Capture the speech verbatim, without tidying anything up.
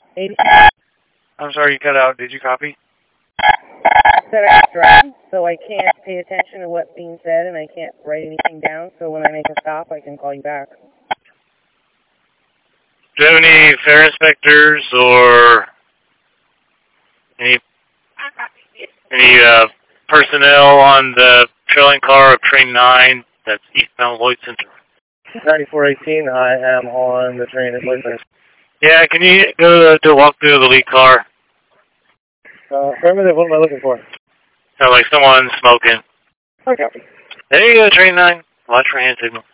eighty. I'm sorry, you cut out. Did you copy? Said I was driving, so I can't pay attention to what's being said, and I can't write anything down, so when I make a stop, I can call you back. Do you have any fare inspectors or any any uh, personnel on the trailing car of Train nine that's eastbound Lloyd Center? ninety-four eighteen, I am on the train at Lloyd Center. Yeah, can you go to walk through the lead car? Uh, affirmative, what am I looking for? Sounds like someone smoking. Okay. There you go, Train nine. Watch for hand signal.